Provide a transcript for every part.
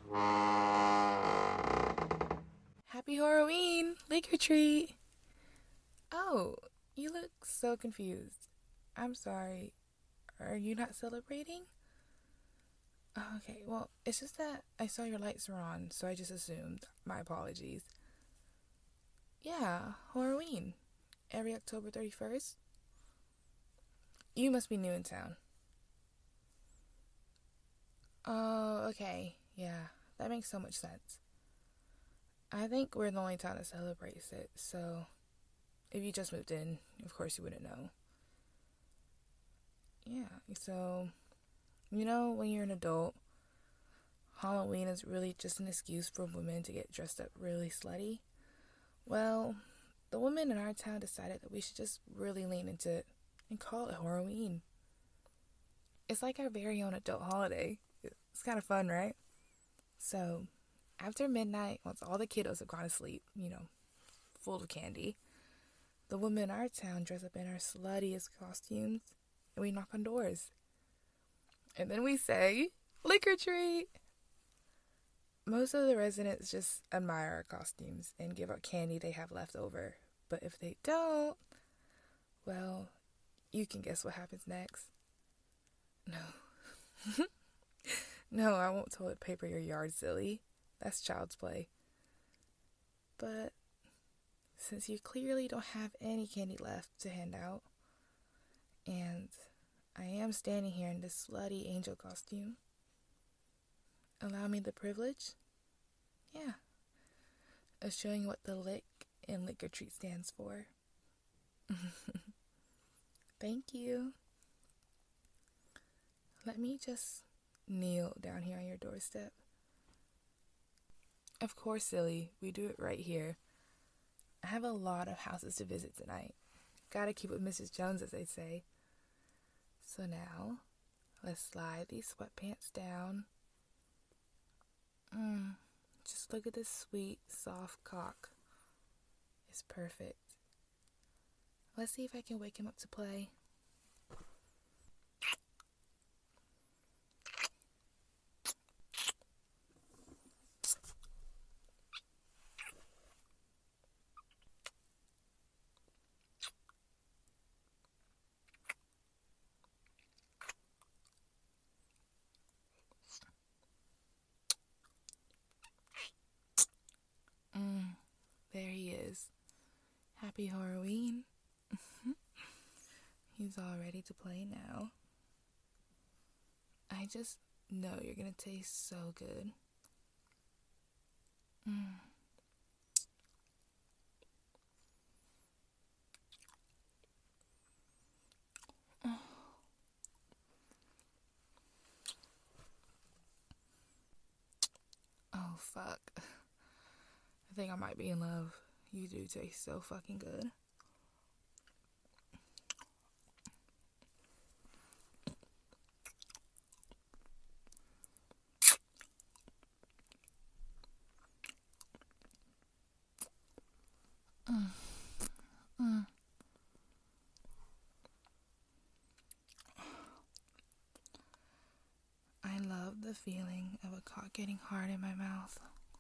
Happy Halloween! Lick your treat! Oh, you look so confused. I'm sorry. Are you not celebrating? Oh, okay, well, it's just that I saw your lights were on, so I just assumed. My apologies. Yeah, Halloween. Every October 31st? You must be new in town. Oh, okay. Yeah, that makes so much sense. I think we're the only town that celebrates it, so if you just moved in, of course you wouldn't know. Yeah, so, when you're an adult, Halloween is really just an excuse for women to get dressed up really slutty. Well, the women in our town decided that we should just really lean into it and call it Halloween. It's like our very own adult holiday. It's kind of fun, right? So, after midnight, once all the kiddos have gone to sleep, full of candy, the women in our town dress up in our sluttiest costumes and we knock on doors. And then we say, "Lick or treat!" Most of the residents just admire our costumes and give out candy they have left over. But if they don't, well, you can guess what happens next. No. No, I won't toilet paper your yard, silly. That's child's play. But since you clearly don't have any candy left to hand out, and I am standing here in this slutty angel costume, allow me the privilege, of showing what the lick in Lick or Treat stands for. Thank you. Let me just kneel down here on your doorstep. Of course, silly, we do it right here. I have a lot of houses to visit tonight. Gotta keep with Mrs. Jones, as they say. So now, let's slide these sweatpants down. Just look at this sweet, soft cock. It's perfect. Let's see if I can wake him up to play. There he is. Happy Halloween. He's all ready to play now. I just know you're gonna taste so good. Oh, fuck. I think I might be in love. You do taste so fucking good. I love the feeling of a cock getting hard in my mouth.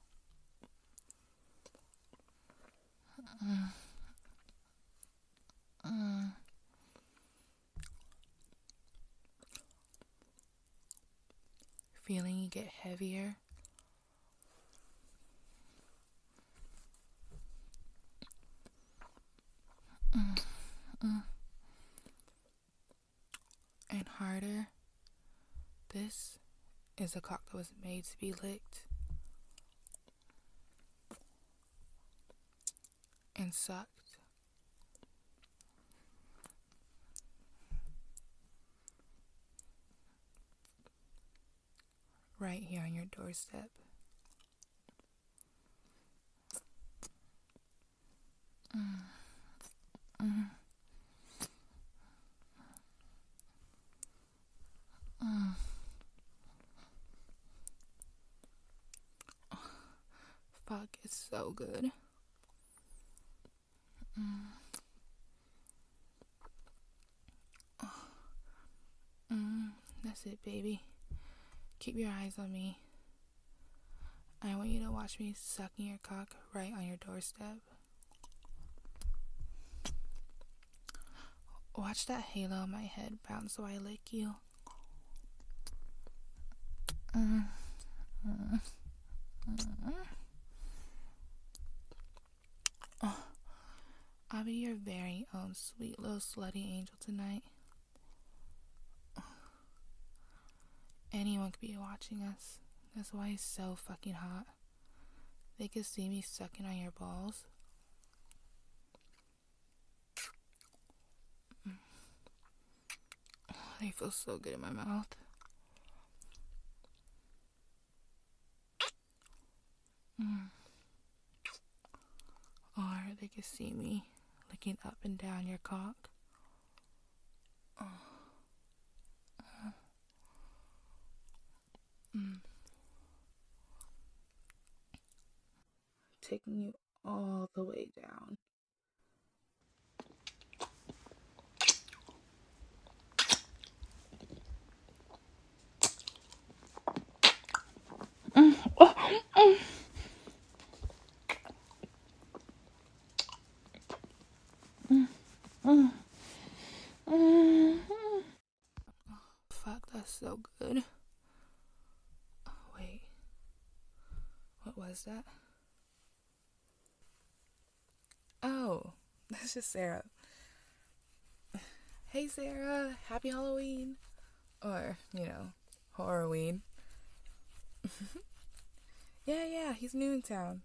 Feeling you get heavier. And harder. This is a cock that was made to be licked and sucked. Right here on your doorstep. Fuck, it's so good. That's it, baby. Keep your eyes on me. I want you to watch me sucking your cock right on your doorstep. Watch that halo on my head bounce while I lick you. I'll be your very own sweet little slutty angel tonight. Anyone could be watching us. That's why it's so fucking hot. They could see me sucking on your balls. They feel so good in my mouth. Or they could see me licking up and down your cock. Taking you all the way down. Fuck, that's so good. Oh, wait. What was that? Oh, that's just Sarah. Hey Sarah, happy Halloween. Or, Horrorween. Yeah, he's new in town.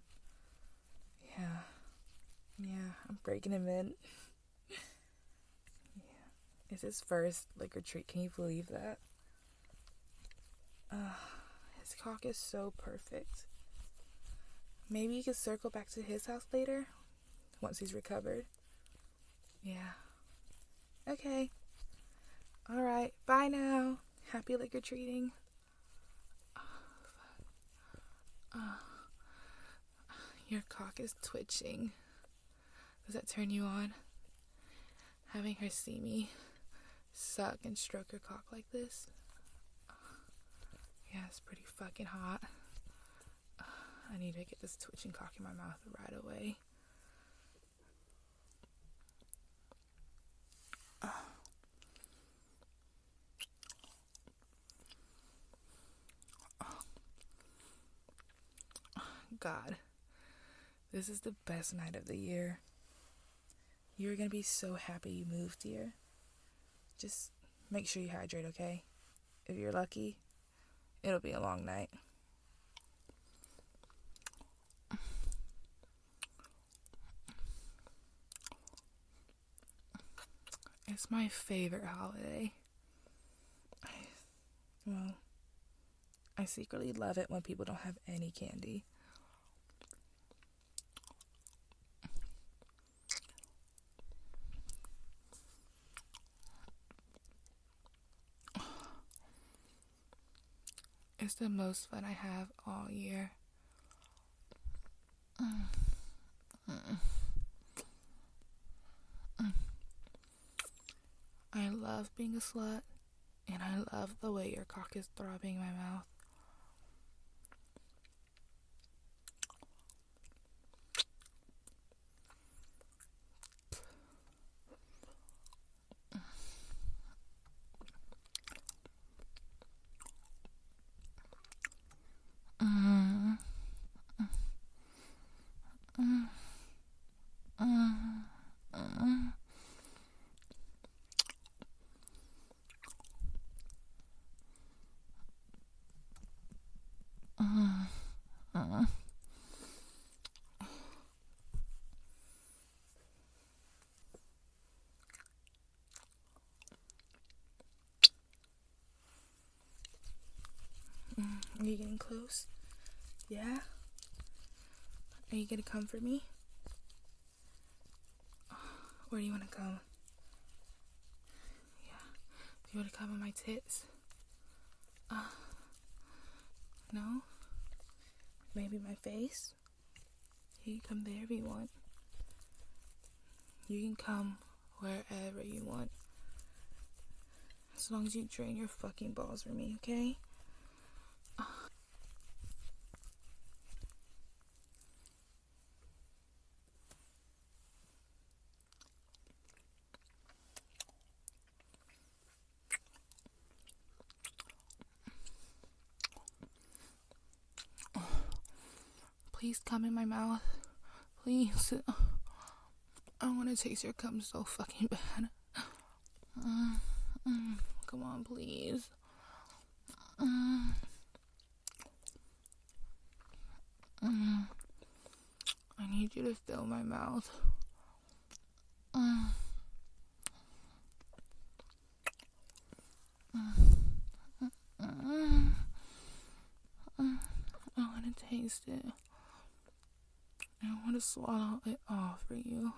Yeah, I'm breaking him in. It's his first liquor treat. Can you believe that? His cock is so perfect. Maybe you could circle back to his house later, once he's recovered. Yeah. Okay. Alright, bye now. Happy liquor treating. Your cock is twitching. Does that turn you on? Having her see me suck and stroke her cock like this? Yeah, it's pretty fucking hot. I need to get this twitching cock in my mouth right away. God, this is the best night of the year. You're gonna be so happy you moved here. Just make sure you hydrate, okay? If you're lucky, it'll be a long night. It's my favorite holiday. I secretly love it when people don't have any candy. It's the most fun I have all year. I love being a slut, and I love the way your cock is throbbing in my mouth. Are you getting close? Yeah? Are you gonna come for me? Where do you want to come? Yeah. Do you want to come on my tits? No? Maybe my face? You can come there if you want. You can come wherever you want. As long as you drain your fucking balls for me, okay? please come in my mouth. Please. I want to taste your cum so fucking bad. Come on, please. I need you to fill my mouth. I want to taste it. I want to swallow it all for you.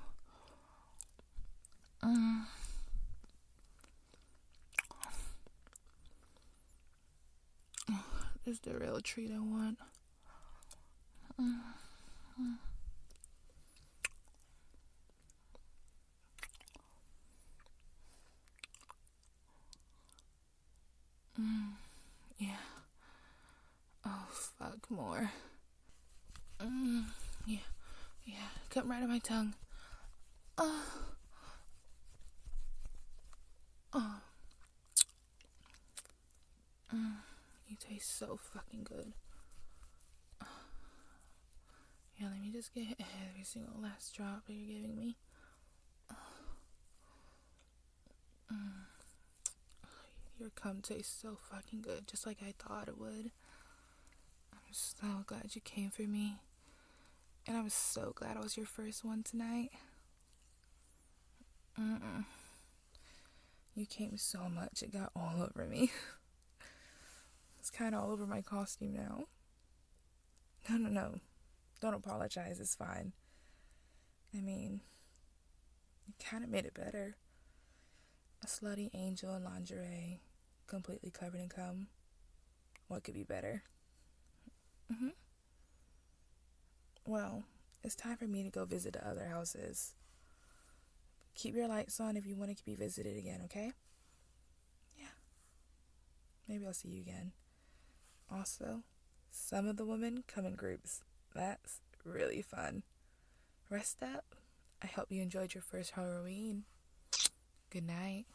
This is the real treat I want. Yeah. Oh, fuck more. Yeah. Come right on my tongue. You taste so fucking good. Yeah, let me just get every single last drop that you're giving me. Your cum tastes so fucking good, just like I thought it would. I'm so glad you came for me. And I'm so glad I was your first one tonight. You came so much, it got all over me. It's kind of all over my costume now. No. Don't apologize, it's fine. I mean, you kind of made it better. A slutty angel in lingerie, completely covered in cum. What could be better? Well, it's time for me to go visit the other houses. Keep your lights on if you want to be visited again, okay? Yeah. Maybe I'll see you again. Also, some of the women come in groups. That's really fun. Rest up. I hope you enjoyed your first Halloween. Good night.